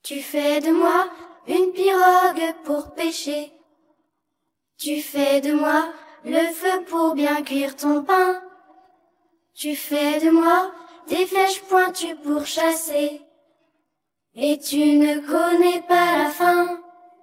Tu fais de moi une pirogue pour pêcher. Tu fais de moi le feu pour bien cuire ton pain. Tu fais de moi des flèches pointues pour chasser. Et tu ne connais pas la fin.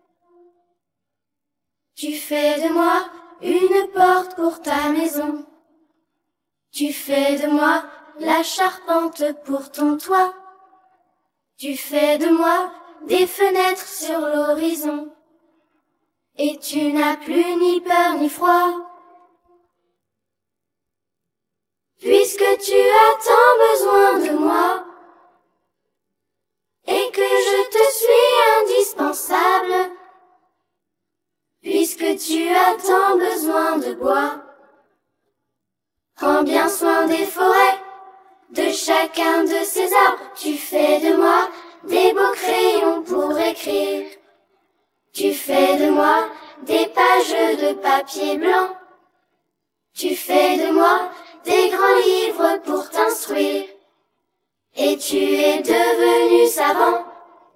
Tu fais de moi une porte pour ta maison. Tu fais de moi la charpente pour ton toit. Tu fais de moi des fenêtres sur l'horizon. Et tu n'as plus ni peur ni froid. Puisque tu as tant besoin de moi, et que je te suis indispensable, puisque tu as tant besoin de bois, prends bien soin des forêts, de chacun de ces arbres. Tu fais de moi des beaux crayons pour écrire. Tu fais de moi des pages de papier blanc. Tu fais de moi des grands livres pour t'instruire. Et tu es devenu savant.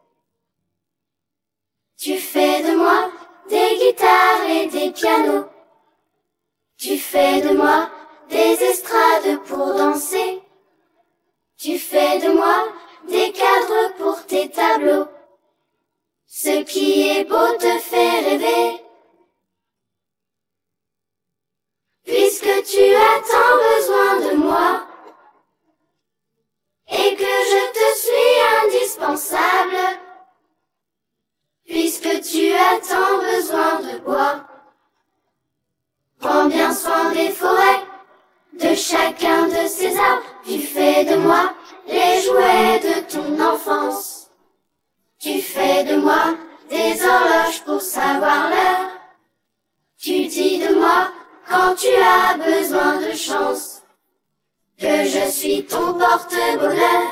Tu fais de moi des guitares et des pianos. Tu fais de moi des estrades pour danser. Tu fais de moi des cadres pour tes tableaux. Ce qui est beau te fait rêver. Puisque tu as tant besoin de moi, et que je te suis indispensable, puisque tu as tant besoin de bois, prends bien soin des forêts, de chacun de ces arbres. Tu fais de moi les jouets de ton enfance. Tu fais de moi des horloges pour savoir l'heure. Tu dis de moi quand tu as besoin de chance, que je suis ton porte-bonheur.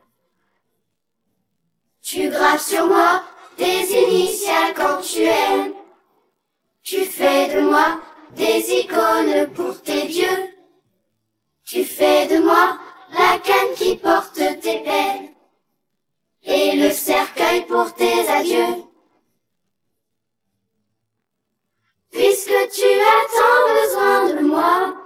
Tu graves sur moi des initiales quand tu aimes. Tu fais de moi des icônes pour tes dieux. Tu fais de moi la canne qui porte tes peines, et le cercueil pour tes adieux. Puisque tu as tant besoin de moi,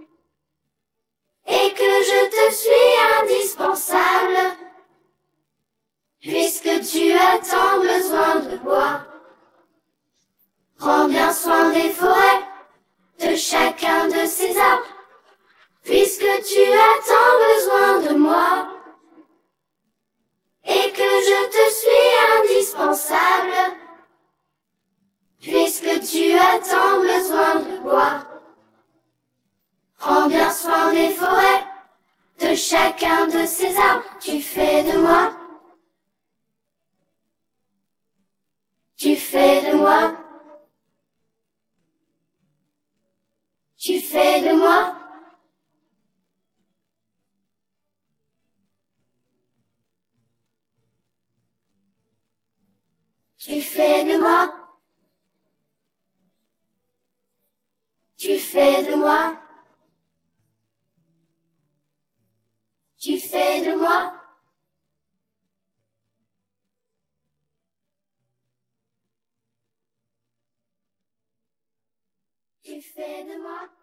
et que je te suis indispensable, puisque tu as tant besoin de bois, prends bien soin des forêts, de chacun de ces arbres. Puisque tu as tant besoin de moi, et que je te suis indispensable, puisque tu as tant besoin de bois, prends bien soin des forêts, de chacun de ces arbres. Tu fais de moi, tu fais de moi, tu fais de moi. Tu fais de moi, tu fais de moi, tu fais de moi. Tu fais de moi.